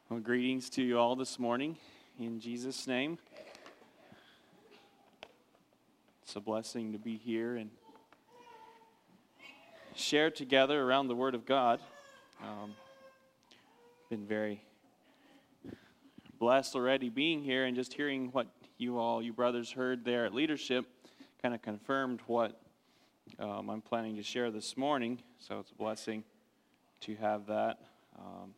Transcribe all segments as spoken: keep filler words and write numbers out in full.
Well, greetings to you all this morning in Jesus' name. It's a blessing to be here and share together around the Word of God. Um, been very blessed already being here, and just hearing what you all, you brothers, heard there at leadership kind of confirmed what um, I'm planning to share this morning. So it's a blessing to have that. Um,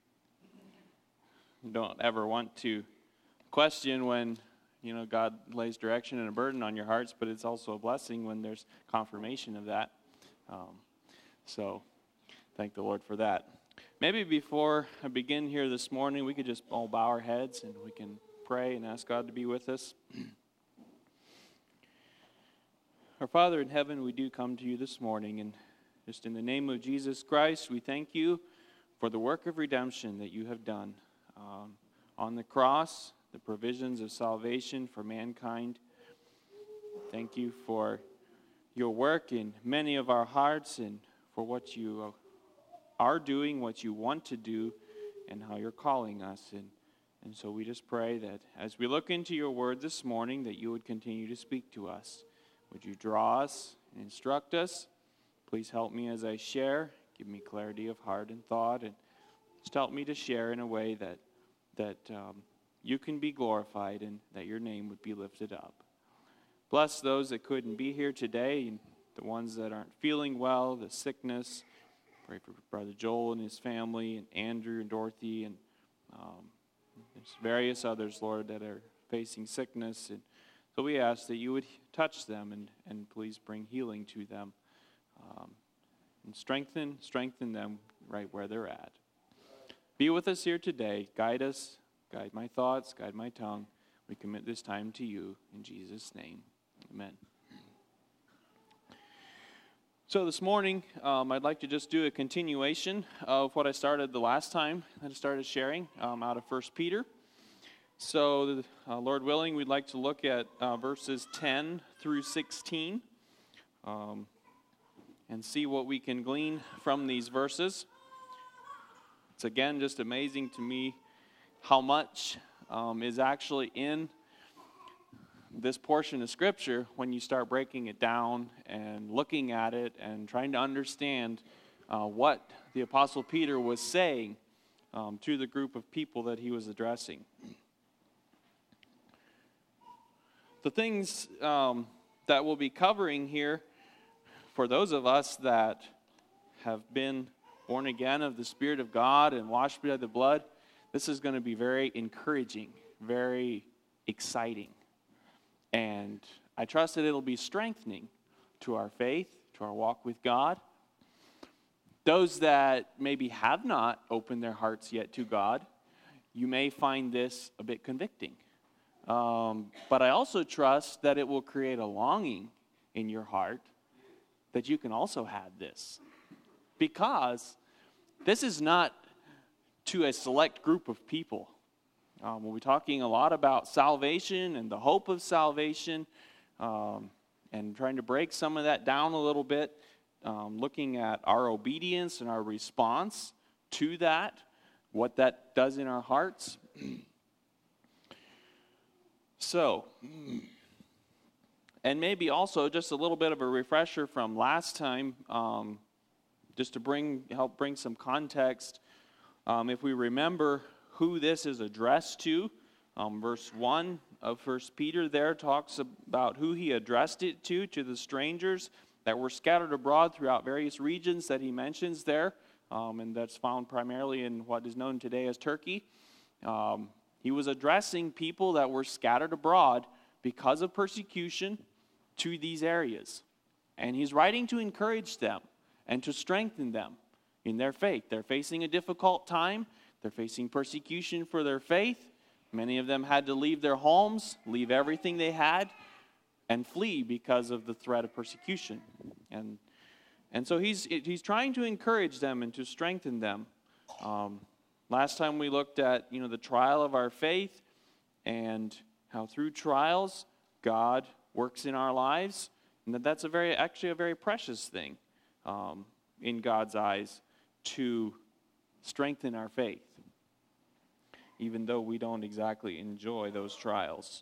Don't ever want to question when, you know, God lays direction and a burden on your hearts, but it's also a blessing when there's confirmation of that. Um, so, thank the Lord for that. Maybe before I begin here this morning, we could just all bow our heads and we can pray and ask God to be with us. Our Father in heaven, we do come to you this morning, and just in the name of Jesus Christ, we thank you for the work of redemption that you have done. Um, on the cross, the provisions of salvation for mankind. Thank you for your work in many of our hearts and for what you are doing, what you want to do, and how you're calling us. And, and so we just pray that as we look into your word this morning, that you would continue to speak to us. Would you draw us and instruct us? Please help me as I share. Give me clarity of heart and thought, and just help me to share in a way that that um, you can be glorified and that your name would be lifted up. Bless those that couldn't be here today, and the ones that aren't feeling well, the sickness. Pray for Brother Joel and his family, and Andrew and Dorothy, and um, there's various others, Lord, that are facing sickness. And so we ask that you would touch them and, and please bring healing to them, um, and strengthen, strengthen them right where they're at. Be with us here today. Guide us. Guide my thoughts. Guide my tongue. We commit this time to you in Jesus' name. Amen. So this morning, um, I'd like to just do a continuation of what I started the last time that I started sharing um, out of First Peter. So, uh, Lord willing, we'd like to look at uh, verses ten through sixteen um, and see what we can glean from these verses. It's again just amazing to me how much um, is actually in this portion of Scripture when you start breaking it down and looking at it and trying to understand uh, what the Apostle Peter was saying um, to the group of people that he was addressing. The things um, that we'll be covering here for those of us that have been born again of the Spirit of God and washed by the blood, this is going to be very encouraging, very exciting. And I trust that it'll be strengthening to our faith, to our walk with God. Those that maybe have not opened their hearts yet to God, you may find this a bit convicting. Um, but I also trust that it will create a longing in your heart that you can also have this. Because this is not to a select group of people. Um, we'll be talking a lot about salvation and the hope of salvation, um, and trying to break some of that down a little bit, um, looking at our obedience and our response to that, what that does in our hearts. So, and maybe also just a little bit of a refresher from last time, um, just to bring help bring some context. Um, if we remember who this is addressed to, um, verse one of First Peter there talks about who he addressed it to, to the strangers that were scattered abroad throughout various regions that he mentions there, um, and that's found primarily in what is known today as Turkey. Um, he was addressing people that were scattered abroad because of persecution to these areas. And he's writing to encourage them and to strengthen them in their faith. They're facing a difficult time. They're facing persecution for their faith. Many of them had to leave their homes, leave everything they had, and flee because of the threat of persecution. And and so he's he's trying to encourage them and to strengthen them. Um, last time we looked at, you know, the trial of our faith and how through trials God works in our lives, and that that's a very actually a very precious thing. Um, in God's eyes, to strengthen our faith. even though we don't exactly enjoy those trials.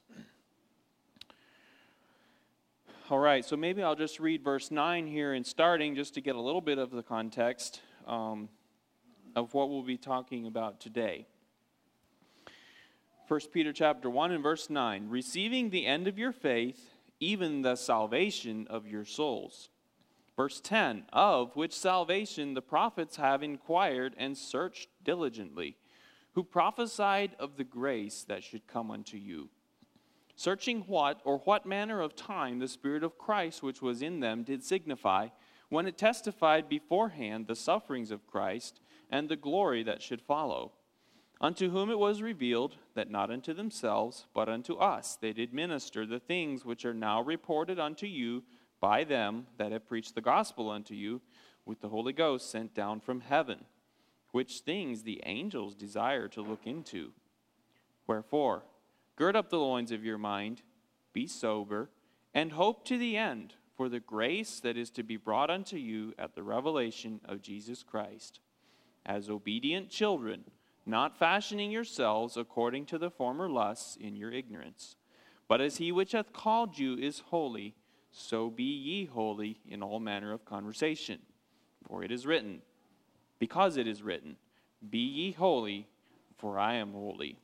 All right, so maybe I'll just read verse nine here and starting just to get a little bit of the context um, of what we'll be talking about today. First Peter chapter one and verse nine, receiving the end of your faith, even the salvation of your souls. Verse ten, of which salvation the prophets have inquired and searched diligently, who prophesied of the grace that should come unto you. Searching what or what manner of time the Spirit of Christ which was in them did signify, when it testified beforehand the sufferings of Christ and the glory that should follow. Unto whom it was revealed that not unto themselves, but unto us they did minister the things which are now reported unto you by them that have preached the gospel unto you, with the Holy Ghost sent down from heaven, which things the angels desire to look into. Wherefore, gird up the loins of your mind, be sober, and hope to the end for the grace that is to be brought unto you at the revelation of Jesus Christ. As obedient children, not fashioning yourselves according to the former lusts in your ignorance. But as he which hath called you is holy, so be ye holy in all manner of conversation. For it is written, because it is written, be ye holy, for I am holy.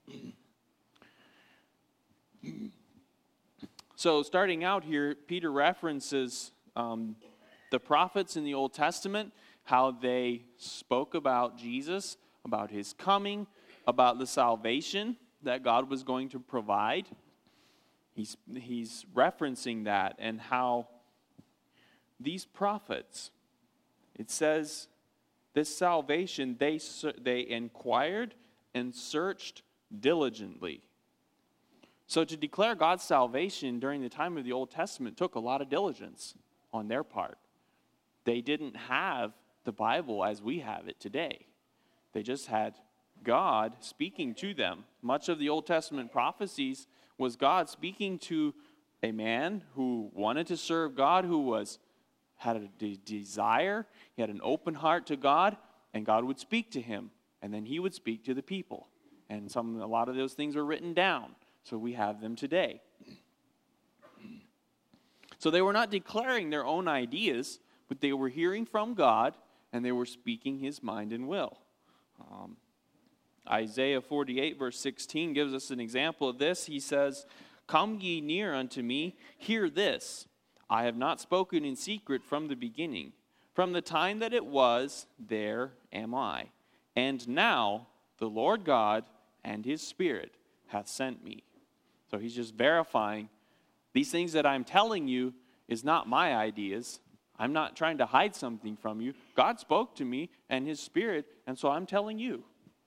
So starting out here, Peter references um, the prophets in the Old Testament, how they spoke about Jesus, about his coming, about the salvation that God was going to provide. He's, he's referencing that and how these prophets, it says, this salvation, they, they inquired and searched diligently. So to declare God's salvation during the time of the Old Testament took a lot of diligence on their part. They didn't have the Bible as we have it today. They just had God speaking to them. Much of the Old Testament prophecies was God speaking to a man who wanted to serve God, who was had a de- desire, he had an open heart to God, and God would speak to him, and then he would speak to the people. And some a lot of those things were written down. So we have them today. So they were not declaring their own ideas, but they were hearing from God, and they were speaking his mind and will. Um, Isaiah forty-eight, verse sixteen, gives us an example of this. He says, come ye near unto me, hear this. I have not spoken in secret from the beginning. From the time that it was, there am I. And now the Lord God and his Spirit hath sent me. So he's just verifying these things that I'm telling you is not my ideas. I'm not trying to hide something from you. God spoke to me and his Spirit, and so I'm telling you.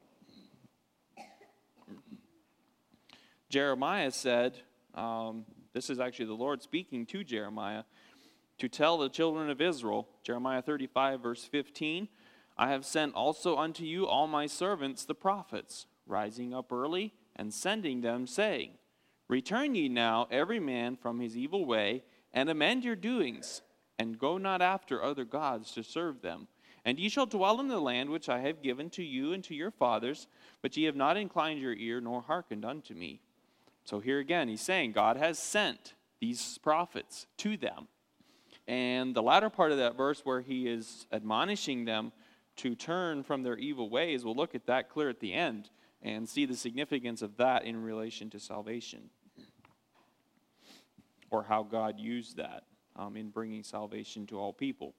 Jeremiah said, um, this is actually the Lord speaking to Jeremiah, to tell the children of Israel, Jeremiah thirty-five, verse fifteen, I have sent also unto you all my servants, the prophets, rising up early and sending them, saying, return ye now every man from his evil way, and amend your doings, and go not after other gods to serve them. And ye shall dwell in the land which I have given to you and to your fathers, but ye have not inclined your ear, nor hearkened unto me. So here again, he's saying God has sent these prophets to them. And the latter part of that verse where he is admonishing them to turn from their evil ways, we'll look at that clear at the end and see the significance of that in relation to salvation, or how God used that um, in bringing salvation to all people.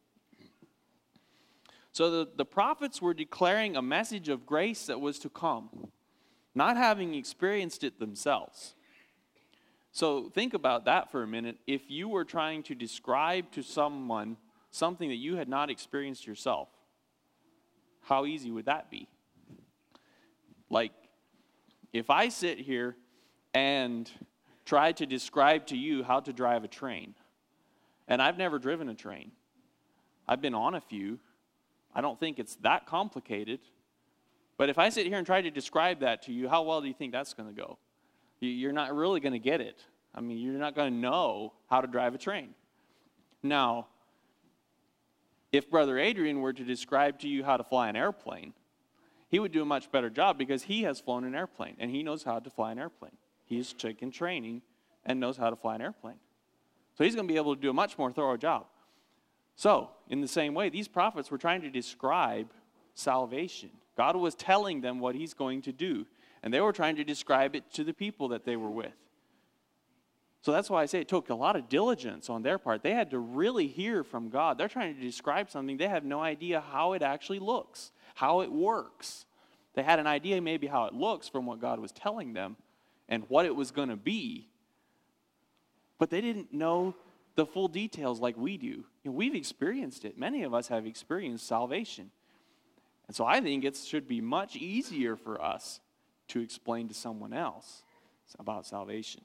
So the, the prophets were declaring a message of grace that was to come, not having experienced it themselves. So think about that for a minute. If you were trying to describe to someone something that you had not experienced yourself, how easy would that be? Like, if I sit here and try to describe to you how to drive a train, and I've never driven a train. I've been on a few. I don't think it's that complicated. But if I sit here and try to describe that to you, how well do you think that's going to go? You're not really going to get it. I mean, you're not going to know how to drive a train. Now, if Brother Adrian were to describe to you how to fly an airplane, He would do a much better job because he has flown an airplane, and he knows how to fly an airplane. He's taken training and knows how to fly an airplane. So he's going to be able to do a much more thorough job. So, in the same way, these prophets were trying to describe salvation. God was telling them what he's going to do, and they were trying to describe it to the people that they were with. So that's why I say it took a lot of diligence on their part. They had to really hear from God. They're trying to describe something. They have no idea how it actually looks, how it works. They had an idea maybe how it looks from what God was telling them and what it was going to be. But they didn't know the full details like we do. You know, we've experienced it. Many of us have experienced salvation. And so I think it should be much easier for us to explain to someone else about salvation.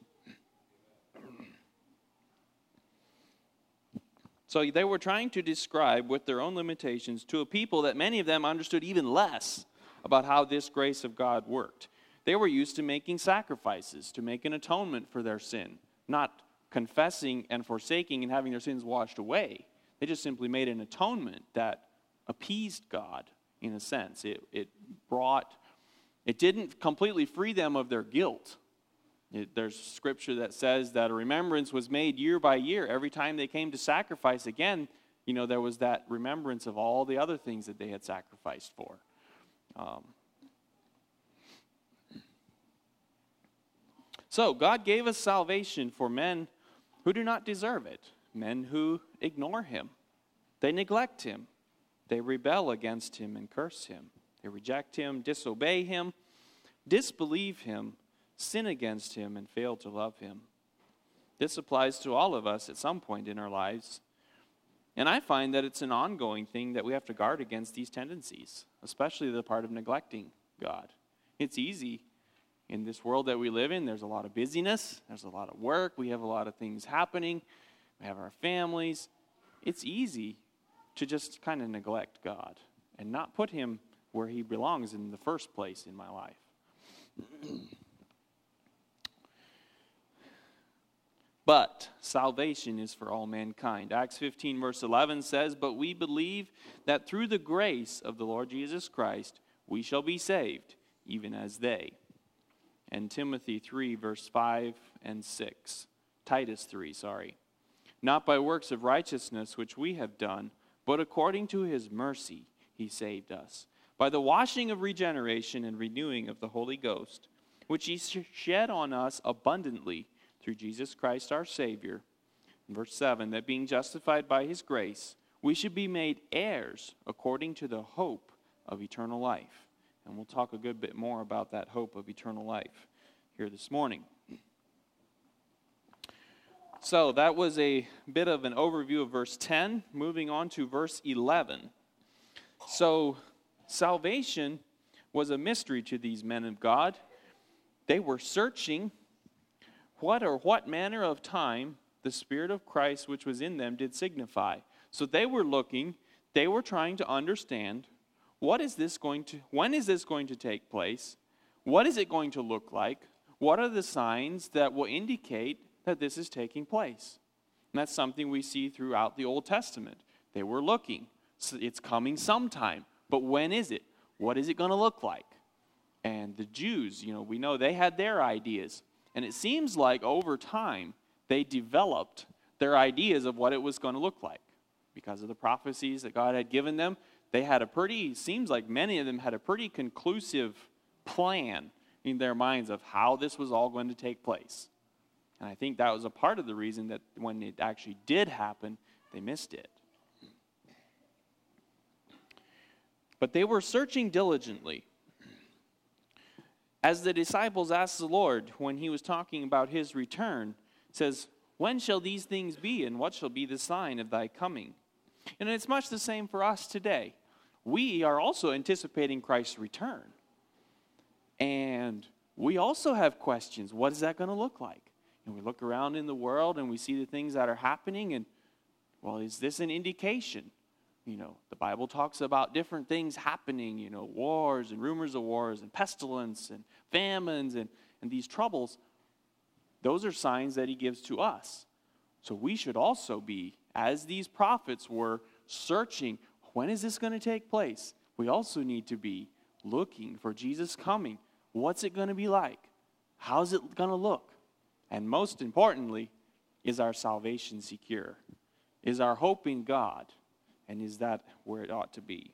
So they were trying to describe with their own limitations to a people that many of them understood even less about how this grace of God worked. They were used to making sacrifices, to make an atonement for their sin, not confessing and forsaking and having their sins washed away. They just simply made an atonement that appeased God in a sense. It, it brought, it didn't completely free them of their guilt. It, there's scripture that says that a remembrance was made year by year. Every time they came to sacrifice again, you know, there was that remembrance of all the other things that they had sacrificed for. Um, so God gave us salvation for men who do not deserve it, men who ignore him. They neglect him. They rebel against him and curse him. They reject him, disobey him, disbelieve him, sin against him, and fail to love him. This applies to all of us at some point in our lives. And I find that it's an ongoing thing that we have to guard against these tendencies, especially the part of neglecting God. It's easy in this world that we live in. There's a lot of busyness. There's a lot of work. We have a lot of things happening. We have our families. It's easy to just kind of neglect God and not put him where he belongs in the first place in my life. But salvation is for all mankind. Acts fifteen verse eleven says, "But we believe that through the grace of the Lord Jesus Christ we shall be saved, even as they." And Timothy three verse five and six. Titus three, sorry. "Not by works of righteousness which we have done, but according to his mercy he saved us, by the washing of regeneration and renewing of the Holy Ghost, which he shed on us abundantly through Jesus Christ our Savior." In verse seven, "that being justified by his grace, we should be made heirs according to the hope of eternal life." And we'll talk a good bit more about that hope of eternal life here this morning. So that was a bit of an overview of verse ten. Moving on to verse eleven. So salvation was a mystery to these men of God. They were searching what or what manner of time the Spirit of Christ which was in them did signify. So they were looking, they were trying to understand, what is this going to, when is this going to take place? What is it going to look like? What are the signs that will indicate that this is taking place? And that's something we see throughout the Old Testament. They were looking. So it's coming sometime. But when is it? What is it going to look like? And the Jews, you know, we know they had their ideas. And it seems like over time, they developed their ideas of what it was going to look like. Because of the prophecies that God had given them, they had a pretty, seems like many of them had a pretty conclusive plan in their minds of how this was all going to take place. And I think that was a part of the reason that when it actually did happen, they missed it. But they were searching diligently. As the disciples asked the Lord when he was talking about his return, it says, "When shall these things be, and what shall be the sign of thy coming?" And it's much the same for us today. We are also anticipating Christ's return. And we also have questions. What is that going to look like? And we look around in the world and we see the things that are happening, and, well, is this an indication? You know, the Bible talks about different things happening, you know, wars and rumors of wars and pestilence and famines and, and these troubles. Those are signs that he gives to us. So we should also be, as these prophets were searching, when is this going to take place? We also need to be looking for Jesus coming. What's it going to be like? How's it going to look? And most importantly, is our salvation secure? Is our hope in God? And is that where it ought to be?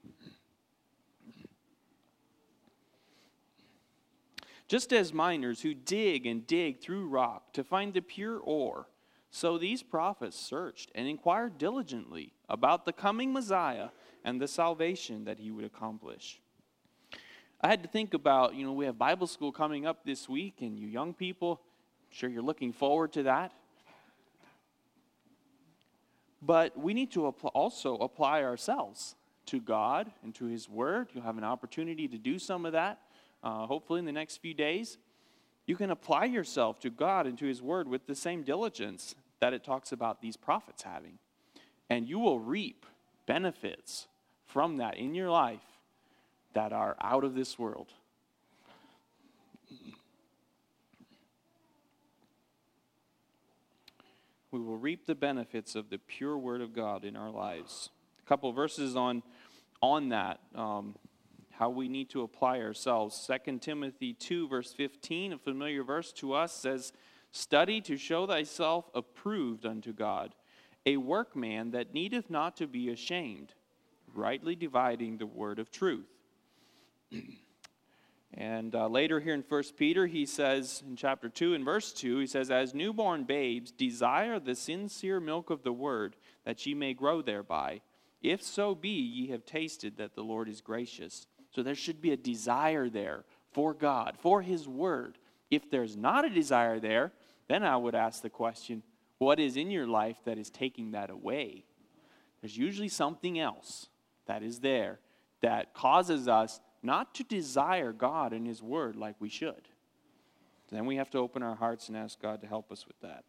Just as miners who dig and dig through rock to find the pure ore, so these prophets searched and inquired diligently about the coming Messiah and the salvation that he would accomplish. I had to think about, you know, we have Bible school coming up this week, and you young people, I'm sure you're looking forward to that. But we need to also apply ourselves to God and to his word. You'll have an opportunity to do some of that, uh, hopefully in the next few days. You can apply yourself to God and to his word with the same diligence that it talks about these prophets having. And you will reap benefits from that in your life that are out of this world. We will reap the benefits of the pure word of God in our lives. A couple of verses on, on that, um, how we need to apply ourselves. Second Timothy two, verse fifteen, a familiar verse to us, says, "Study to show thyself approved unto God, a workman that needeth not to be ashamed, rightly dividing the word of truth." And uh, later here in First Peter, he says, in chapter two and verse two, he says, "As newborn babes, desire the sincere milk of the word, that ye may grow thereby. If so be ye have tasted that the Lord is gracious." So there should be a desire there for God, for his word. If there's not a desire there, then I would ask the question, what is in your life that is taking that away? There's usually something else that is there that causes us not to desire God and his word like we should. Then we have to open our hearts and ask God to help us with that.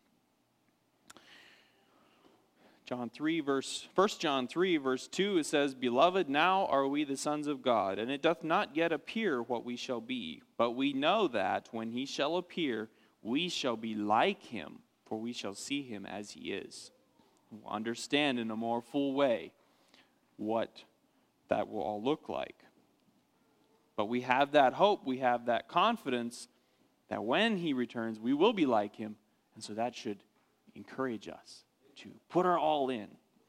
John three, verse, First John three, verse two, it says, "Beloved, now are we the sons of God, and it doth not yet appear what we shall be. But we know that when he shall appear, we shall be like him, for we shall see him as he is." We'll understand in a more full way what that will all look like. But we have that hope, we have that confidence that when he returns, we will be like him. And so that should encourage us to put our all in.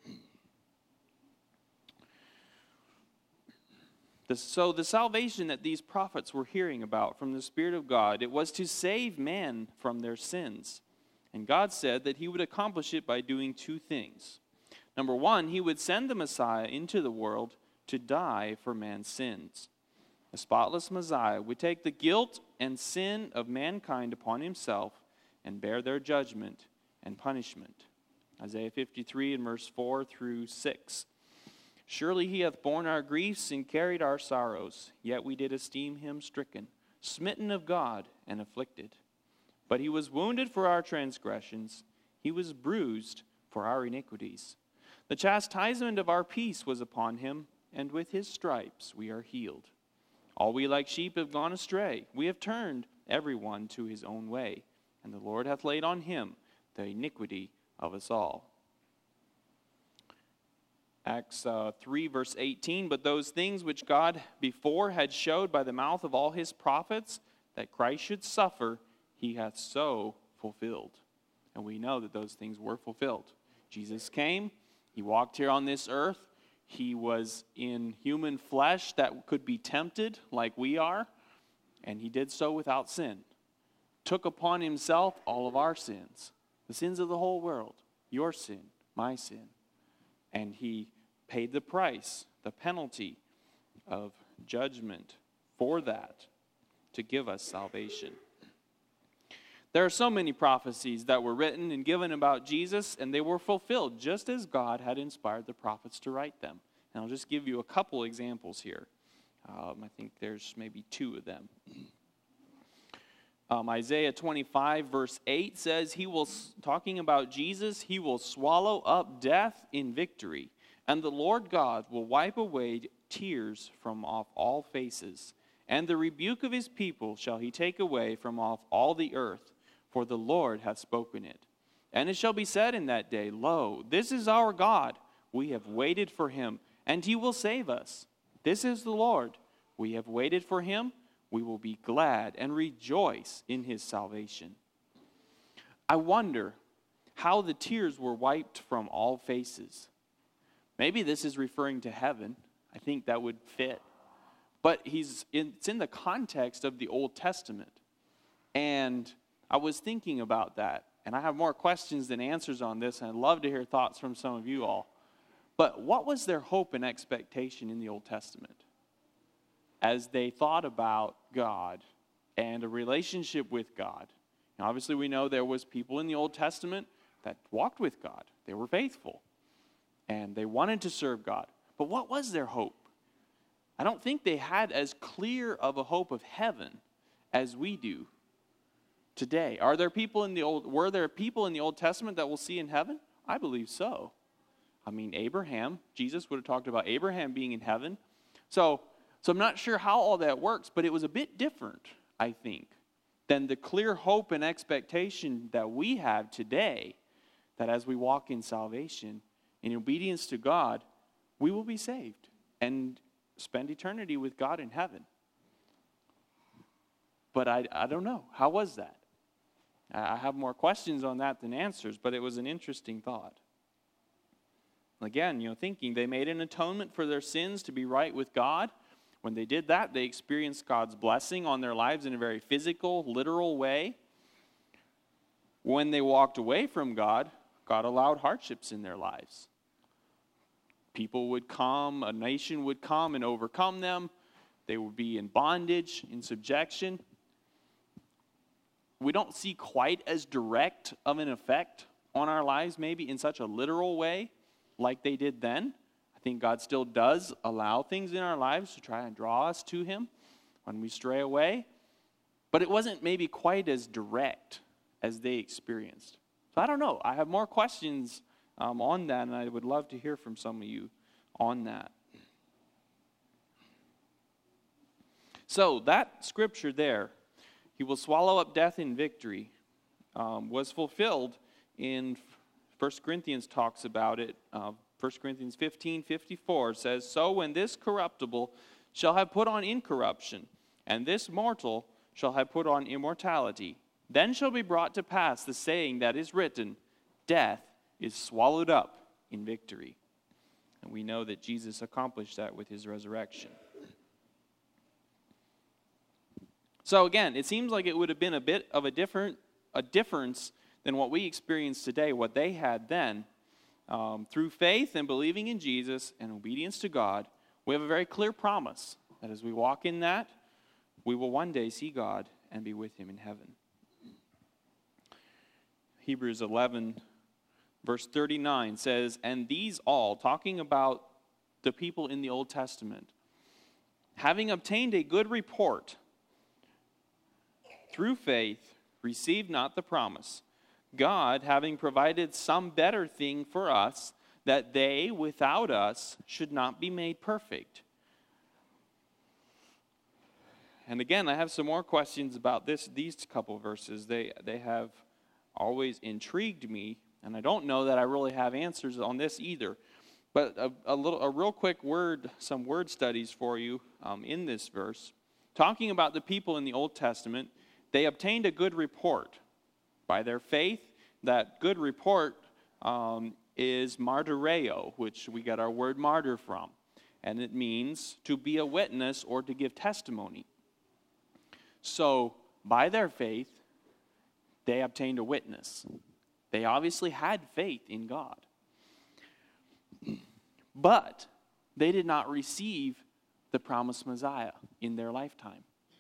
The, so the salvation that these prophets were hearing about from the Spirit of God, it was to save man from their sins. And God said that he would accomplish it by doing two things. Number one, he would send the Messiah into the world to die for man's sins. The spotless Messiah would take the guilt and sin of mankind upon himself and bear their judgment and punishment. Isaiah fifty-three and verse four through six. "Surely he hath borne our griefs and carried our sorrows, yet we did esteem him stricken, smitten of God, and afflicted. But he was wounded for our transgressions, he was bruised for our iniquities. The chastisement of our peace was upon him, and with his stripes we are healed. All we like sheep have gone astray. We have turned every one to his own way, and the Lord hath laid on him the iniquity of us all." Acts uh, three, verse eighteen, "But those things which God before had showed by the mouth of all his prophets, that Christ should suffer, he hath so fulfilled." And we know that those things were fulfilled. Jesus came, he walked here on this earth, he was in human flesh that could be tempted like we are, and he did so without sin. Took upon himself all of our sins, the sins of the whole world, your sin, my sin. And he paid the price, the penalty of judgment for that, to give us salvation. There are so many prophecies that were written and given about Jesus, and they were fulfilled just as God had inspired the prophets to write them. And I'll just give you a couple examples here. Um, I think there's maybe two of them. Um, Isaiah twenty-five, verse eight says, he will, talking about Jesus, he will swallow up death in victory, and the Lord God will wipe away tears from off all faces, and the rebuke of his people shall he take away from off all the earth, for the Lord hath spoken it. And it shall be said in that day, Lo, this is our God, we have waited for him, and he will save us. This is the Lord, We have waited for him. We will be glad and rejoice in his salvation. I wonder how the tears were wiped from all faces. Maybe this is referring to heaven. I think that would fit. But he's in, it's in the context of the Old Testament. And I was thinking about that. And I have more questions than answers on this. And I'd love to hear thoughts from some of you all. But what was their hope and expectation in the Old Testament as they thought about God and a relationship with God? Now, obviously, we know there was people in the Old Testament that walked with God. They were faithful. And they wanted to serve God. But what was their hope? I don't think they had as clear of a hope of heaven as we do today. Are there people in the old were there people in the Old Testament that we'll see in heaven? I believe so. I mean, Abraham, Jesus would have talked about Abraham being in heaven. So, so I'm not sure how all that works, but it was a bit different, I think, than the clear hope and expectation that we have today, that as we walk in salvation, in obedience to God, we will be saved and spend eternity with God in heaven. But I, I don't know. How was that? I have more questions on that than answers, but it was an interesting thought. Again, you know, thinking they made an atonement for their sins to be right with God. When they did that, they experienced God's blessing on their lives in a very physical, literal way. When they walked away from God, God allowed hardships in their lives. People would come, a nation would come and overcome them. They would be in bondage, in subjection. We don't see quite as direct of an effect on our lives, maybe in such a literal way like they did then. I think God still does allow things in our lives to try and draw us to him when we stray away. But it wasn't maybe quite as direct as they experienced. So I don't know. I have more questions um, on that, and I would love to hear from some of you on that. So that scripture there, he will swallow up death in victory, um, was fulfilled in First Corinthians talks about it. Uh, First Corinthians fifteen fifty-four says, "So when this corruptible shall have put on incorruption, and this mortal shall have put on immortality, then shall be brought to pass the saying that is written, death is swallowed up in victory." And we know that Jesus accomplished that with his resurrection. So again, it seems like it would have been a bit of a different a difference than what we experience today, what they had then. Um, through faith and believing in Jesus and obedience to God, we have a very clear promise that as we walk in that, we will one day see God and be with him in heaven. Hebrews eleven, verse thirty-nine says, "And these all," talking about the people in the Old Testament, "having obtained a good report, through faith, received not the promise, God having provided some better thing for us, that they without us should not be made perfect." And again, I have some more questions about this. These couple verses, they they have always intrigued me, and I don't know that I really have answers on this either. But a, a little, a real quick word, some word studies for you um, in this verse, talking about the people in the Old Testament. They obtained a good report. By their faith, that good report um, is martyreo, which we get our word martyr from. And it means to be a witness or to give testimony. So, by their faith, they obtained a witness. They obviously had faith in God. But they did not receive the promised Messiah in their lifetime.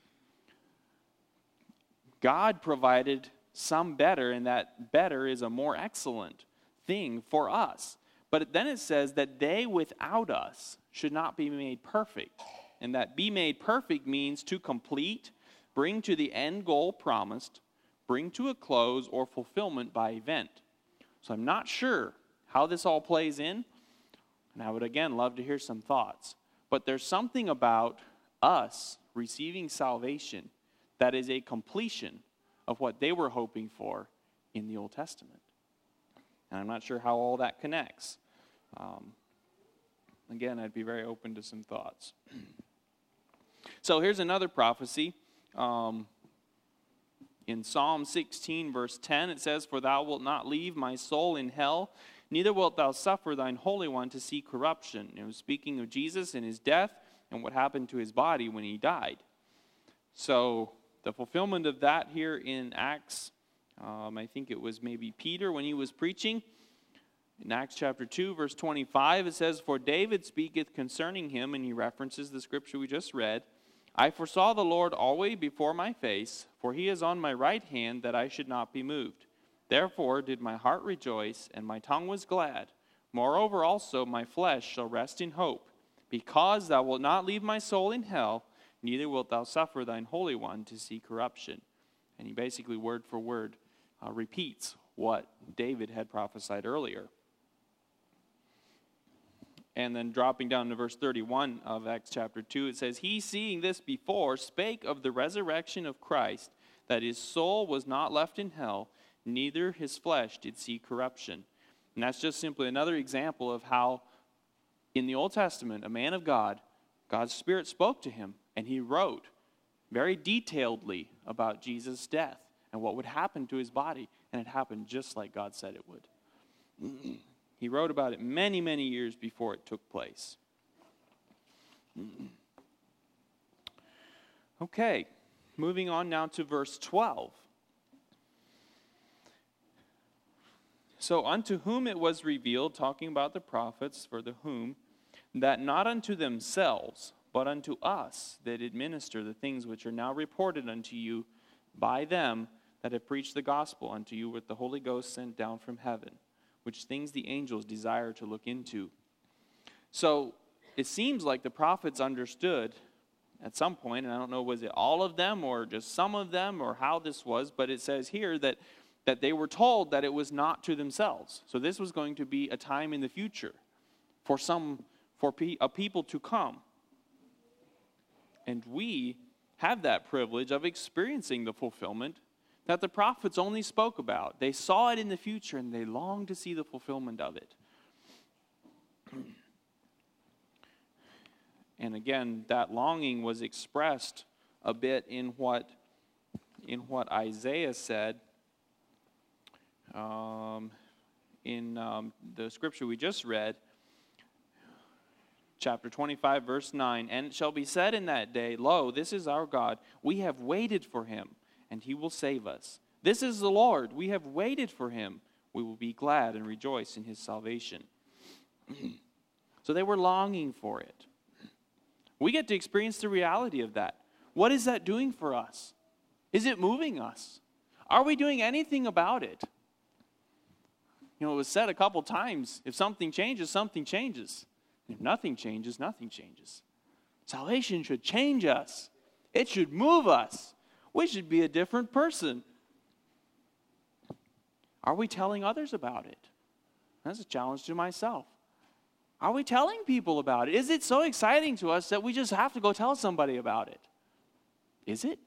God provided some better, and that better is a more excellent thing for us. But then it says that they without us should not be made perfect. And that be made perfect means to complete, bring to the end goal promised, bring to a close or fulfillment by event. So I'm not sure how this all plays in, and I would again love to hear some thoughts. But there's something about us receiving salvation that is a completion of what they were hoping for in the Old Testament. And I'm not sure how all that connects. Um, again, I'd be very open to some thoughts. So here's another prophecy. Um, in Psalm sixteen, verse ten, it says, "For thou wilt not leave my soul in hell, neither wilt thou suffer thine Holy One to see corruption." It was speaking of Jesus and his death and what happened to his body when he died. So the fulfillment of that here in Acts, um, I think it was maybe Peter when he was preaching. In Acts chapter two, verse twenty-five, it says, "For David speaketh concerning him," and he references the scripture we just read, "I foresaw the Lord always before my face, for he is on my right hand, that I should not be moved. Therefore did my heart rejoice, and my tongue was glad. Moreover also my flesh shall rest in hope, because thou wilt not leave my soul in hell, neither wilt thou suffer thine Holy One to see corruption." And he basically word for word uh, repeats what David had prophesied earlier. And then dropping down to verse thirty-one of Acts chapter two, it says, "He, seeing this before, spake of the resurrection of Christ, that his soul was not left in hell, neither his flesh did see corruption." And that's just simply another example of how in the Old Testament, a man of God, God's Spirit spoke to him, and he wrote very detailedly about Jesus' death and what would happen to his body. And it happened just like God said it would. He wrote about it many, many years before it took place. Okay, moving on now to verse twelve. "So unto whom it was revealed," talking about the prophets, for the whom, "that not unto themselves, but unto us that administer the things which are now reported unto you by them that have preached the gospel unto you with the Holy Ghost sent down from heaven, which things the angels desire to look into." So it seems like the prophets understood at some point, and I don't know, was it all of them or just some of them or how this was, but it says here that, that they were told that it was not to themselves. So this was going to be a time in the future for some, for pe- a people to come. And we have that privilege of experiencing the fulfillment that the prophets only spoke about. They saw it in the future, and they longed to see the fulfillment of it. And again, that longing was expressed a bit in what, in what Isaiah said um, in um, the scripture we just read, chapter twenty-five, verse nine. "And it shall be said in that day, Lo, this is our God. We have waited for him, and he will save us. This is the Lord. We have waited for him. We will be glad and rejoice in his salvation." So they were longing for it. We get to experience the reality of that. What is that doing for us? Is it moving us? Are we doing anything about it? You know, it was said a couple times, if something changes, something changes. If nothing changes, nothing changes. Salvation should change us. It should move us. We should be a different person. Are we telling others about it? That's a challenge to myself. Are we telling people about it? Is it so exciting to us that we just have to go tell somebody about it? Is it?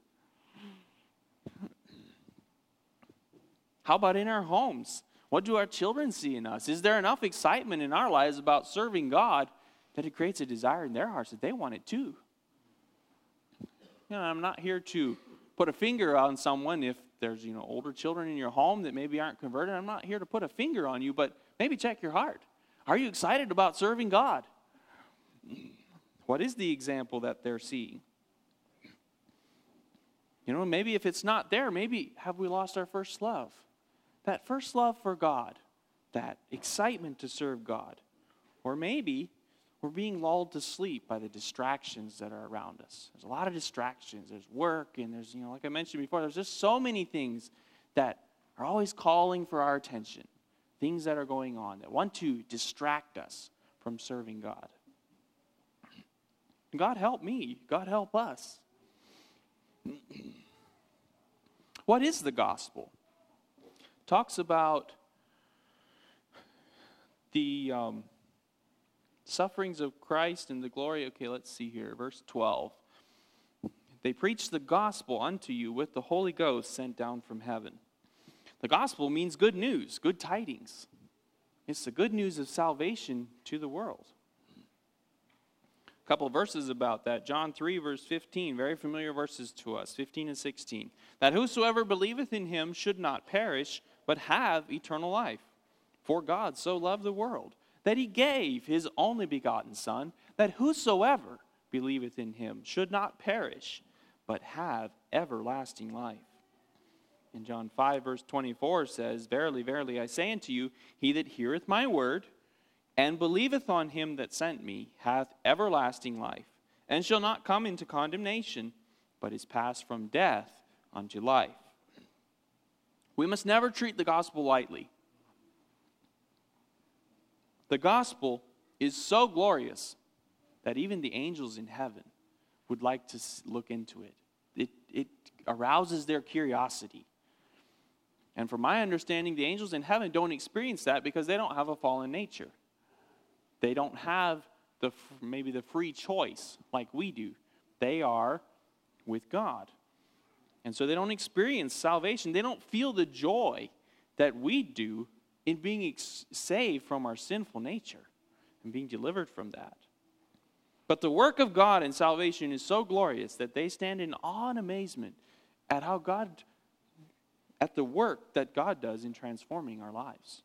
How about in our homes? What do our children see in us? Is there enough excitement in our lives about serving God that it creates a desire in their hearts that they want it too? You know, I'm not here to put a finger on someone if there's, you know, older children in your home that maybe aren't converted. I'm not here to put a finger on you, but maybe check your heart. Are you excited about serving God? What is the example that they're seeing? You know, maybe if it's not there, maybe have we lost our first love? That first love for God, that excitement to serve God. Or maybe we're being lulled to sleep by the distractions that are around us. There's a lot of distractions. There's work, and there's, you know, like I mentioned before, there's just so many things that are always calling for our attention. Things that are going on that want to distract us from serving God. God help me. God help us. What is the gospel? Talks about the um, sufferings of Christ and the glory. Okay, let's see here. Verse twelve. "They preach the gospel unto you with the Holy Ghost sent down from heaven." The gospel means good news, good tidings. It's the good news of salvation to the world. couple of verses about that. John three, verse fifteen, very familiar verses to us, fifteen and sixteen. That whosoever believeth in him should not perish, but have eternal life. For God so loved the world, that he gave his only begotten Son, that whosoever believeth in him should not perish, but have everlasting life. And John five, verse twenty-four says, Verily, verily, I say unto you, he that heareth my word, and believeth on him that sent me, hath everlasting life, and shall not come into condemnation, but is passed from death unto life. We must never treat the gospel lightly. The gospel is so glorious that even the angels in heaven would like to look into it. It, it arouses their curiosity. And from my understanding, the angels in heaven don't experience that because they don't have a fallen nature. They don't have the maybe the free choice like we do. They are with God. And so they don't experience salvation. They don't feel the joy that we do in being ex- saved from our sinful nature and being delivered from that. But the work of God in salvation is so glorious that they stand in awe and amazement at how God, at the work that God does in transforming our lives.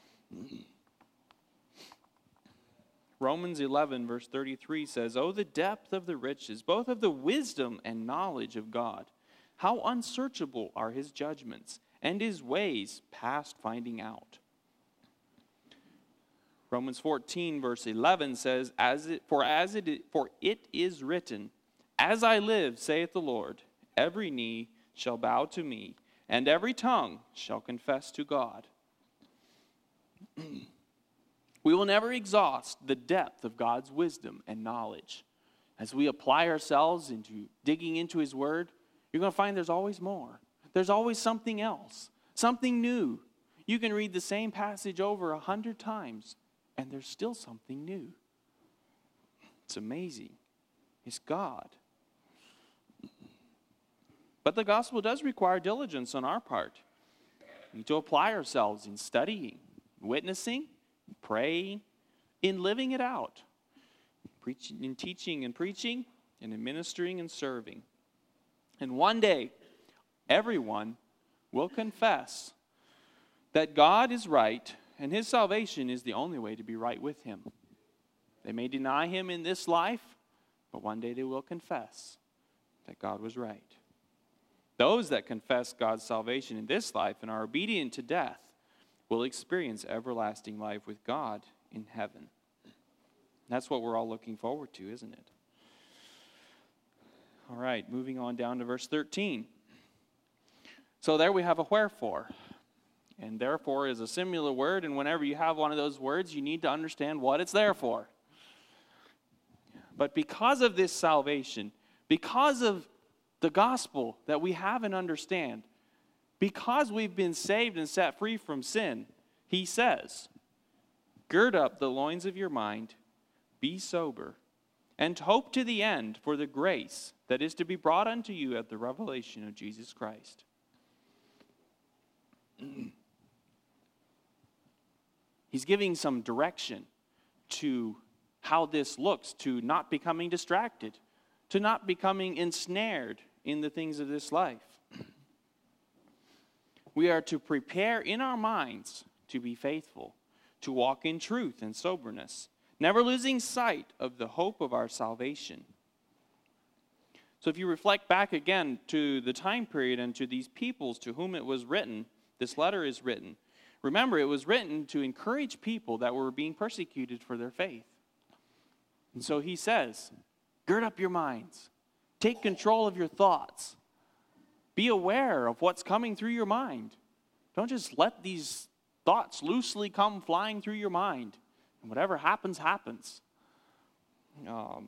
Romans eleven, verse thirty-three says, Oh, the depth of the riches, both of the wisdom and knowledge of God. How unsearchable are his judgments, and his ways past finding out. Romans fourteen, verse eleven says, as it, for, as it, for it is written, As I live, saith the Lord, every knee shall bow to me, and every tongue shall confess to God. We will never exhaust the depth of God's wisdom and knowledge. As we apply ourselves into digging into his word, you're going to find there's always more. There's always something else, something new. You can read the same passage over a hundred times, and there's still something new. It's amazing. It's God. But the gospel does require diligence on our part. We need to apply ourselves in studying, witnessing, praying, in living it out, preaching, in teaching and preaching, and in ministering and serving. And one day, everyone will confess that God is right and his salvation is the only way to be right with him. They may deny him in this life, but one day they will confess that God was right. Those that confess God's salvation in this life and are obedient to death will experience everlasting life with God in heaven. That's what we're all looking forward to, isn't it? All right, moving on down to verse thirteen. So there we have a wherefore. And therefore is a similar word, and whenever you have one of those words, you need to understand what it's there for. But because of this salvation, because of the gospel that we have and understand, because we've been saved and set free from sin, he says, Gird up the loins of your mind, be sober, and hope to the end for the grace that is to be brought unto you at the revelation of Jesus Christ. He's giving some direction to how this looks, to not becoming distracted, to not becoming ensnared in the things of this life. We are to prepare in our minds to be faithful, to walk in truth and soberness, never losing sight of the hope of our salvation. So if you reflect back again to the time period and to these peoples to whom it was written, this letter is written. Remember, it was written to encourage people that were being persecuted for their faith. And so he says, gird up your minds. Take control of your thoughts. Be aware of what's coming through your mind. Don't just let these thoughts loosely come flying through your mind. And whatever happens, happens. Um,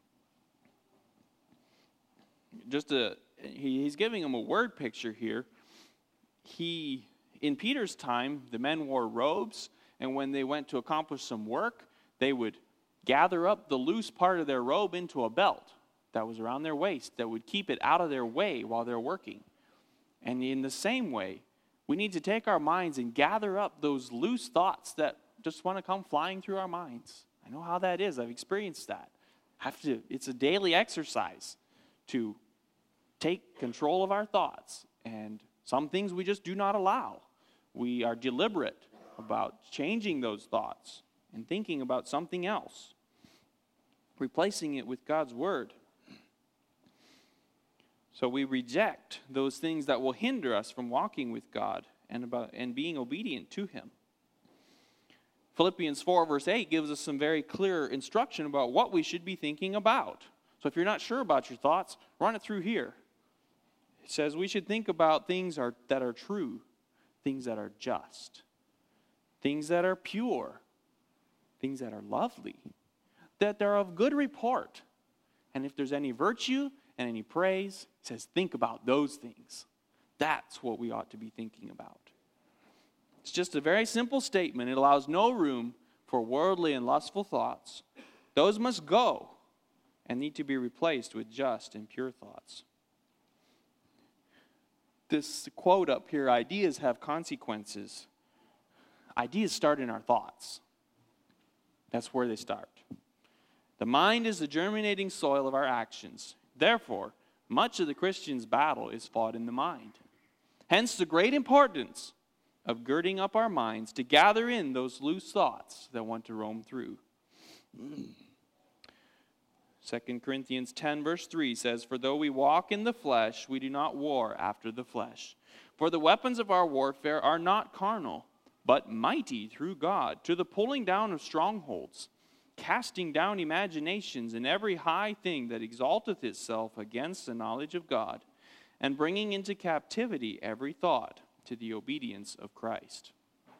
just a, he, he's giving them a word picture here. He... In Peter's time, the men wore robes, and when they went to accomplish some work, they would gather up the loose part of their robe into a belt that was around their waist that would keep it out of their way while they're working. And in the same way, we need to take our minds and gather up those loose thoughts that just want to come flying through our minds. I know how that is. I've experienced that. have to, it's a daily exercise to take control of our thoughts. And some things we just do not allow. We are deliberate about changing those thoughts and thinking about something else, replacing it with God's word. So we reject those things that will hinder us from walking with God and about and being obedient to him. Philippians four verse eight gives us some very clear instruction about what we should be thinking about. So if you're not sure about your thoughts, run it through here. It says we should think about things are, that are true, things that are just, things that are pure, things that are lovely, that they're of good report. And if there's any virtue and any praise, it says think about those things. That's what we ought to be thinking about. It's just a very simple statement. It allows no room for worldly and lustful thoughts. Those must go and need to be replaced with just and pure thoughts. This quote up here, ideas have consequences. Ideas start in our thoughts. That's where they start. The mind is the germinating soil of our actions. Therefore, much of the Christian's battle is fought in the mind. Hence the great importance of girding up our minds to gather in those loose thoughts that want to roam through. Second Corinthians ten verse three says, "For though we walk in the flesh, we do not war after the flesh. For the weapons of our warfare are not carnal, but mighty through God, to the pulling down of strongholds, casting down imaginations and every high thing that exalteth itself against the knowledge of God, and bringing into captivity every thought to the obedience of Christ."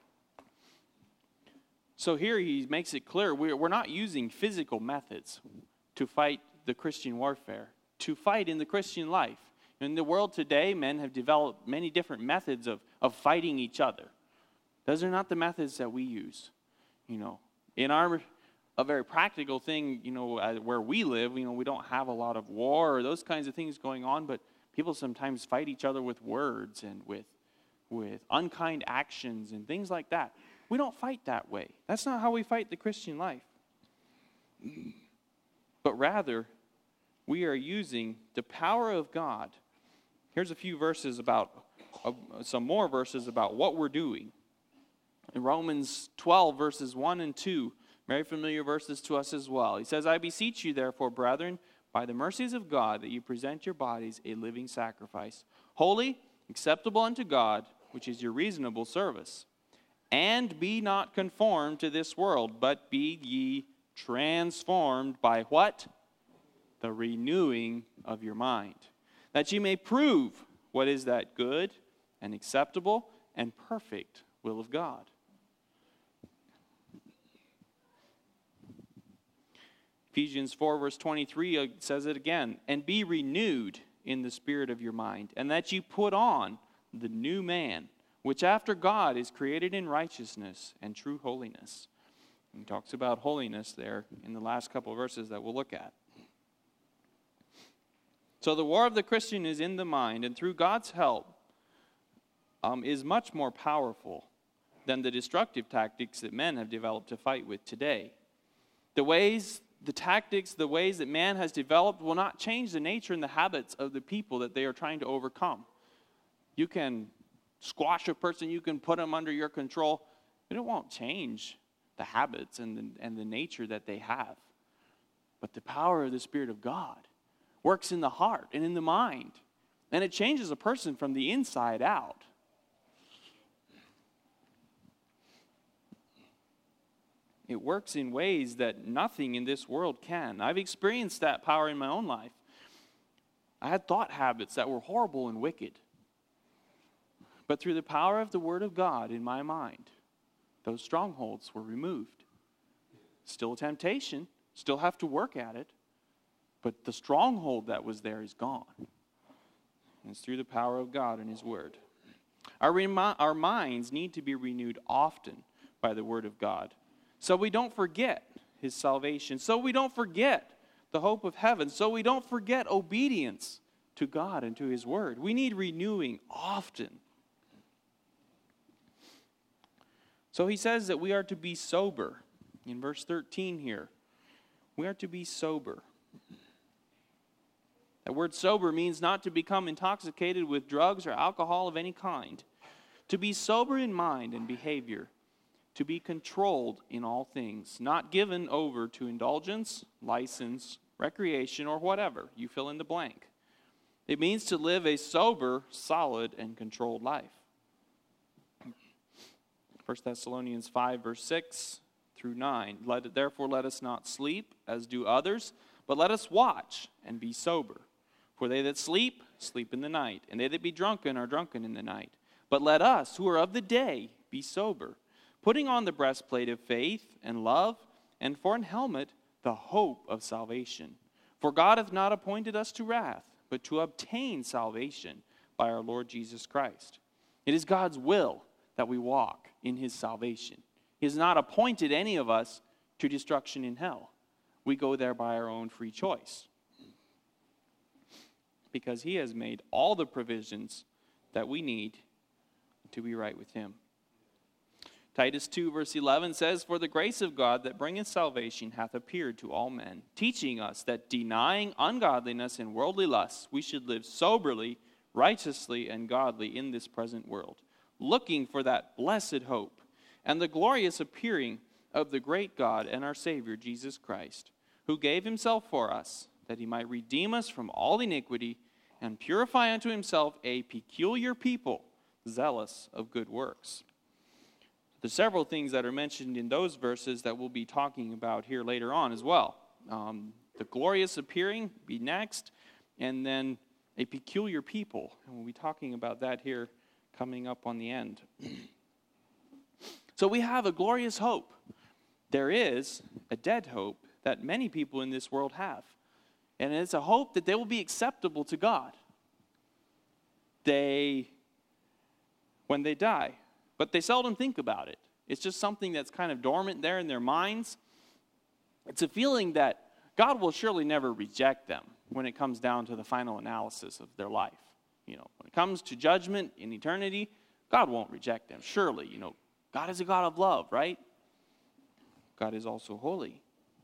So here he makes it clear we're not using physical methods to fight the Christian warfare, to fight in the Christian life. In the world today, men have developed many different methods of, of fighting each other. Those are not the methods that we use. You know, in our, a very practical thing, you know, uh, where we live, you know, we don't have a lot of war or those kinds of things going on, but people sometimes fight each other with words and with, with unkind actions and things like that. We don't fight that way. That's not how we fight the Christian life. But rather, we are using the power of God. Here's a few verses about, uh, some more verses about what we're doing. In Romans twelve, verses one and two, very familiar verses to us as well. He says, "I beseech you, therefore, brethren, by the mercies of God, that you present your bodies a living sacrifice, holy, acceptable unto God, which is your reasonable service. And be not conformed to this world, but be ye transformed by" what? "The renewing of your mind, that ye may prove what is that good and acceptable and perfect will of God." Ephesians four verse twenty-three says it again, "And be renewed in the spirit of your mind, and that ye put on the new man, which after God is created in righteousness and true holiness." He talks about holiness there in the last couple of verses that we'll look at. So the war of the Christian is in the mind, and through God's help um, is much more powerful than the destructive tactics that men have developed to fight with today. The ways, the tactics, the ways that man has developed will not change the nature and the habits of the people that they are trying to overcome. You can squash a person, you can put them under your control, but it won't change the habits and the, and the nature that they have. But the power of the Spirit of God works in the heart and in the mind, and it changes a person from the inside out. It works in ways that nothing in this world can. I've experienced that power in my own life. I had thought habits that were horrible and wicked. But through the power of the Word of God in my mind, those strongholds were removed. Still a temptation, still have to work at it, but the stronghold that was there is gone. And it's through the power of God and His Word. Our, remi- our minds need to be renewed often by the Word of God, so we don't forget His salvation, so we don't forget the hope of heaven, so we don't forget obedience to God and to His Word. We need renewing often. So he says that we are to be sober. In verse thirteen here, we are to be sober. That word sober means not to become intoxicated with drugs or alcohol of any kind. To be sober in mind and behavior. To be controlled in all things. Not given over to indulgence, license, recreation, or whatever. You fill in the blank. It means to live a sober, solid, and controlled life. First Thessalonians five, verse six through nine. Let, therefore let us not sleep, as do others, but let us watch and be sober. For they that sleep, sleep in the night, and they that be drunken are drunken in the night. But let us, who are of the day, be sober, putting on the breastplate of faith and love, and for an helmet, the hope of salvation. For God hath not appointed us to wrath, but to obtain salvation by our Lord Jesus Christ. It is God's will that we walk in his salvation. He has not appointed any of us to destruction in hell. We go there by our own free choice. Because he has made all the provisions that we need to be right with him. Titus two, verse eleven says, For the grace of God that bringeth salvation hath appeared to all men, teaching us that denying ungodliness and worldly lusts, we should live soberly, righteously, and godly in this present world, looking for that blessed hope and the glorious appearing of the great God and our Savior, Jesus Christ, who gave himself for us, that he might redeem us from all iniquity and purify unto himself a peculiar people, zealous of good works. There's several things that are mentioned in those verses that we'll be talking about here later on as well. Um, the glorious appearing be next, and then a peculiar people. And we'll be talking about that here coming up on the end. So we have a glorious hope. There is a dead hope that many people in this world have. And it's a hope that they will be acceptable to God. They, when they die, but they seldom think about it. It's just something that's kind of dormant there in their minds. It's a feeling that God will surely never reject them when it comes down to the final analysis of their life. You know, when it comes to judgment in eternity, God won't reject them. Surely, you know, God is a God of love, right? God is also holy.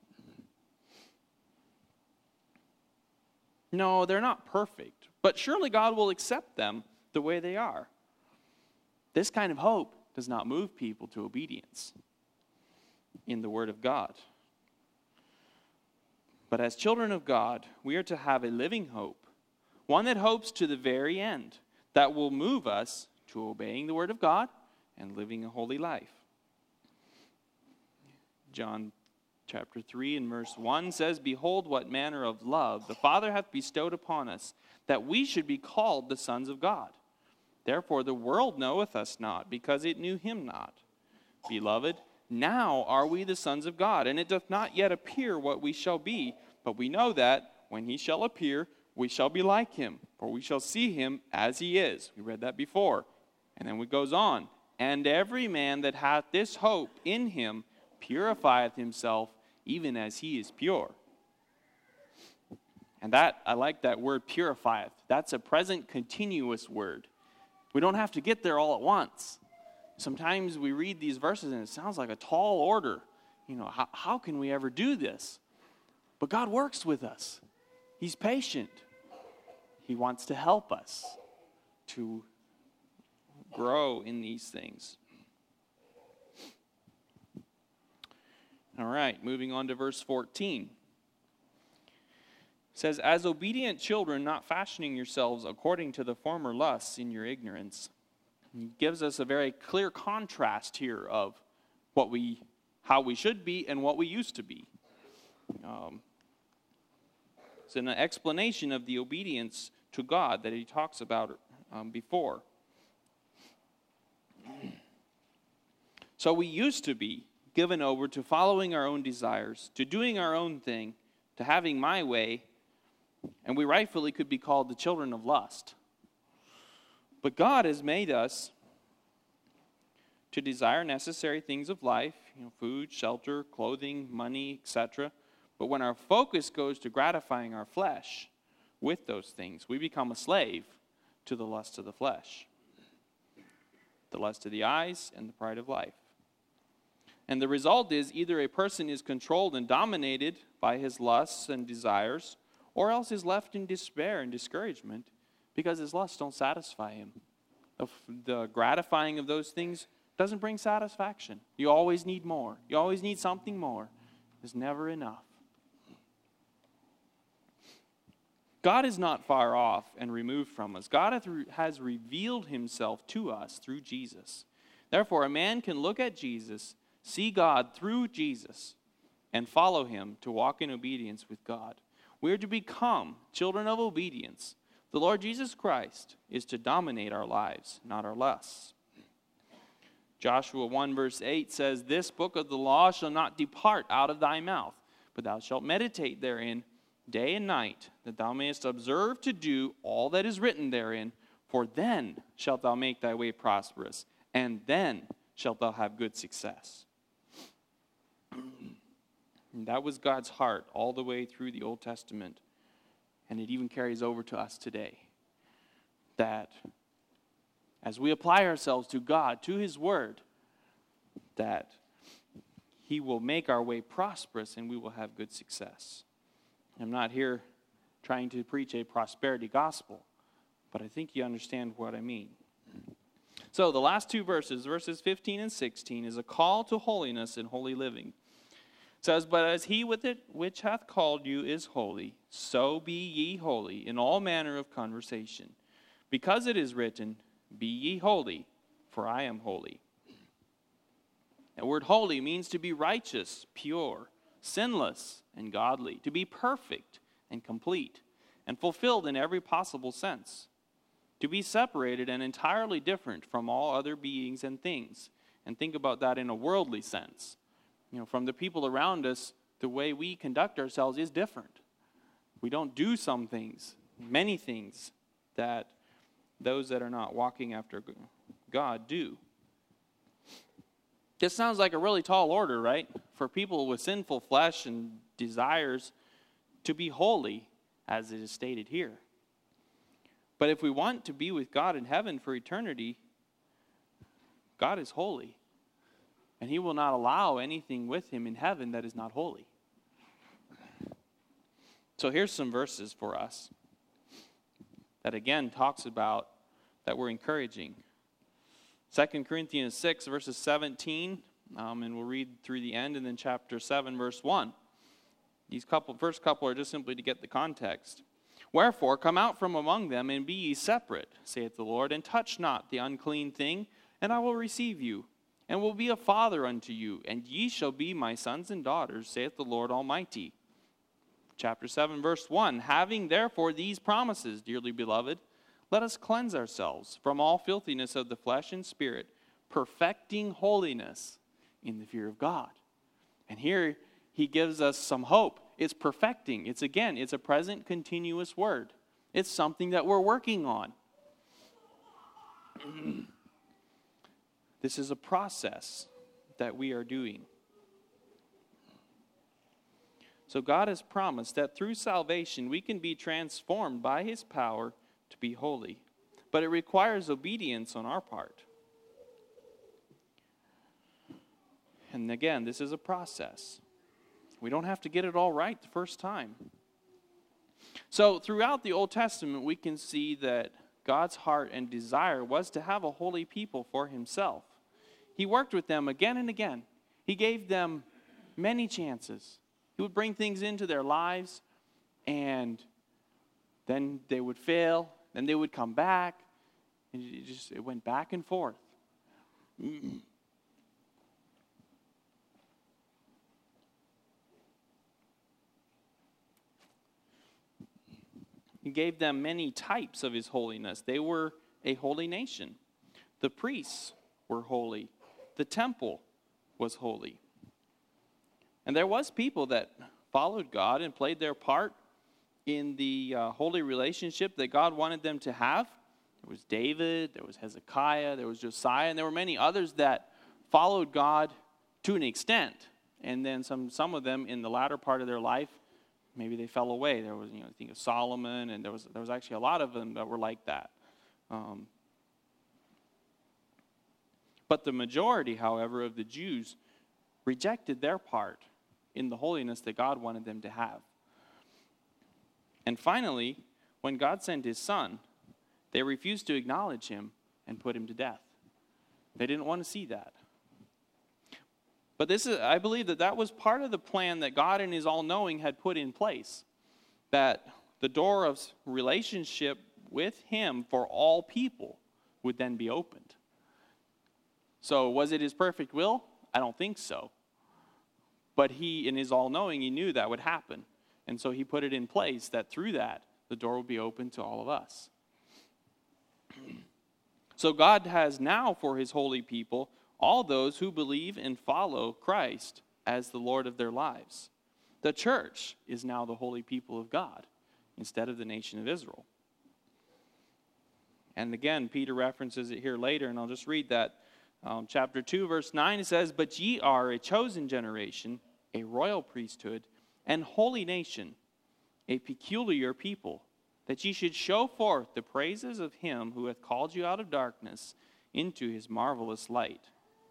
No, they're not perfect, but surely God will accept them the way they are. This kind of hope does not move people to obedience in the Word of God. But as children of God, we are to have a living hope, one that hopes to the very end, that will move us to obeying the Word of God and living a holy life. John chapter three and verse one says, Behold, what manner of love the Father hath bestowed upon us, that we should be called the sons of God. Therefore the world knoweth us not, because it knew him not. Beloved, now are we the sons of God, and it doth not yet appear what we shall be, but we know that when he shall appear, we shall be like him, for we shall see him as he is. We read that before. And then it goes on. And every man that hath this hope in him purifieth himself, even as he is pure. And that, I like that word purifieth. That's a present continuous word. We don't have to get there all at once. Sometimes we read these verses and it sounds like a tall order. You know, how, how can we ever do this? But God works with us. He's patient. He wants to help us to grow in these things. All right, moving on to verse fourteen. It says, As obedient children, not fashioning yourselves according to the former lusts in your ignorance. He gives us a very clear contrast here of what we, how we should be and what we used to be. Um, it's an explanation of the obedience to God that he talks about um, before. So we used to be given over to following our own desires, to doing our own thing, to having my way, and we rightfully could be called the children of lust. But God has made us to desire necessary things of life, you know, food, shelter, clothing, money, et cetera. But when our focus goes to gratifying our flesh with those things, we become a slave to the lust of the flesh, the lust of the eyes, and the pride of life. And the result is either a person is controlled and dominated by his lusts and desires, or else is left in despair and discouragement because his lusts don't satisfy him. The, the gratifying of those things doesn't bring satisfaction. You always need more. You always need something more. It's never enough. God is not far off and removed from us. God has revealed himself to us through Jesus. Therefore, a man can look at Jesus, see God through Jesus, and follow him to walk in obedience with God. We are to become children of obedience. The Lord Jesus Christ is to dominate our lives, not our lusts. Joshua one verse eight says, "This book of the law shall not depart out of thy mouth, but thou shalt meditate therein day and night, that thou mayest observe to do all that is written therein, for then shalt thou make thy way prosperous, and then shalt thou have good success." And that was God's heart all the way through the Old Testament. And it even carries over to us today. That as we apply ourselves to God, to his word, that he will make our way prosperous and we will have good success. I'm not here trying to preach a prosperity gospel, but I think you understand what I mean. So the last two verses, verses fifteen and sixteen, is a call to holiness and holy living. It says, "But as he with it which hath called you is holy, so be ye holy in all manner of conversation. Because it is written, Be ye holy, for I am holy." The word holy means to be righteous, pure, sinless, and godly, to be perfect and complete, and fulfilled in every possible sense, to be separated and entirely different from all other beings and things. And think about that in a worldly sense. You know, from the people around us, the way we conduct ourselves is different. We don't do some things, many things, that those that are not walking after God do. This sounds like a really tall order, right? For people with sinful flesh and desires to be holy, as it is stated here. But if we want to be with God in heaven for eternity, God is holy. And he will not allow anything with him in heaven that is not holy. So here's some verses for us that again talks about that we're encouraging. Second Corinthians six, verses seventeen, um, and we'll read through the end, and then chapter seven, verse one. These couple, first couple are just simply to get the context. "Wherefore, come out from among them, and be ye separate, saith the Lord, and touch not the unclean thing, and I will receive you, and will be a father unto you, and ye shall be my sons and daughters, saith the Lord Almighty." Chapter seven, verse one, "Having therefore these promises, dearly beloved, let us cleanse ourselves from all filthiness of the flesh and spirit, perfecting holiness in the fear of God." And here he gives us some hope. It's perfecting. It's again, it's a present continuous word. It's something that we're working on. This is a process that we are doing. So God has promised that through salvation we can be transformed by his power to be holy. But it requires obedience on our part. And again, this is a process. We don't have to get it all right the first time. So throughout the Old Testament, we can see that God's heart and desire was to have a holy people for himself. He worked with them again and again. He gave them many chances. He would bring things into their lives, and then they would fail, then they would come back, and it just it went back and forth. He gave them many types of his holiness. They were a holy nation. The priests were holy. The temple was holy. And there was people that followed God and played their part in the uh, holy relationship that God wanted them to have. There was David, there was Hezekiah, there was Josiah, and there were many others that followed God to an extent. And then some, some of them in the latter part of their life, maybe they fell away. There was, you know, think of Solomon, and there was there was actually a lot of them that were like that. Um, but the majority, however, of the Jews rejected their part in the holiness that God wanted them to have. And finally, when God sent his Son, they refused to acknowledge him and put him to death. They didn't want to see that. But this is, I believe that that was part of the plan that God in his all-knowing had put in place. That the door of relationship with him for all people would then be opened. So was it his perfect will? I don't think so. But he, in his all-knowing, he knew that would happen. And so he put it in place that through that, the door would be open to all of us. So God has now for his holy people all those who believe and follow Christ as the Lord of their lives. The church is now the holy people of God instead of the nation of Israel. And again, Peter references it here later, and I'll just read that. Um, chapter two, verse nine, it says, "But ye are a chosen generation, a royal priesthood, and holy nation, a peculiar people, that ye should show forth the praises of him who hath called you out of darkness into his marvelous light."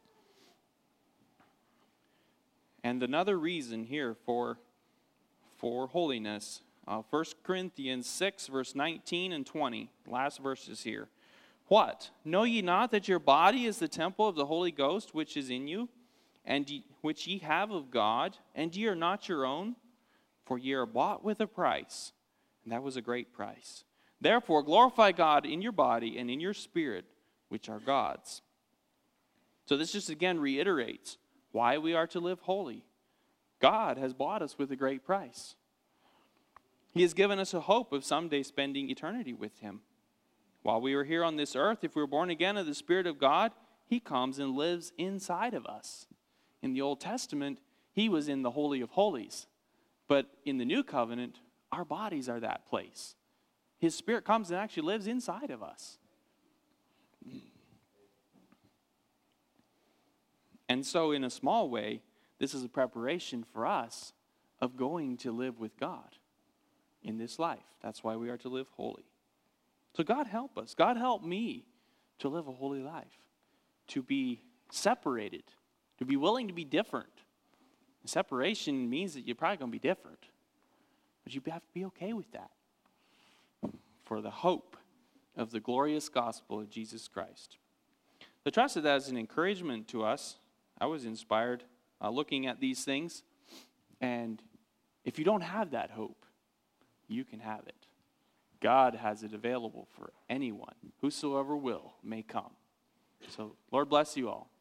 And another reason here for, for holiness, uh, First Corinthians six, verse nineteen and twenty, last verses here. "What? Know ye not that your body is the temple of the Holy Ghost which is in you, and ye, which ye have of God, and ye are not your own? For ye are bought with a price." And that was a great price. "Therefore glorify God in your body and in your spirit, which are God's." So this just again reiterates why we are to live holy. God has bought us with a great price. He has given us a hope of someday spending eternity with him. While we are here on this earth, if we're born again of the Spirit of God, he comes and lives inside of us. In the Old Testament, he was in the Holy of Holies. But in the New Covenant, our bodies are that place. His Spirit comes and actually lives inside of us. And so in a small way, this is a preparation for us of going to live with God in this life. That's why we are to live holy. So God help us. God help me to live a holy life, to be separated, to be willing to be different. Separation means that you're probably going to be different, but you have to be okay with that for the hope of the glorious gospel of Jesus Christ. So trust that as an encouragement to us. I was inspired uh, looking at these things, and if you don't have that hope, you can have it. God has it available for anyone. Whosoever will may come. So, Lord bless you all.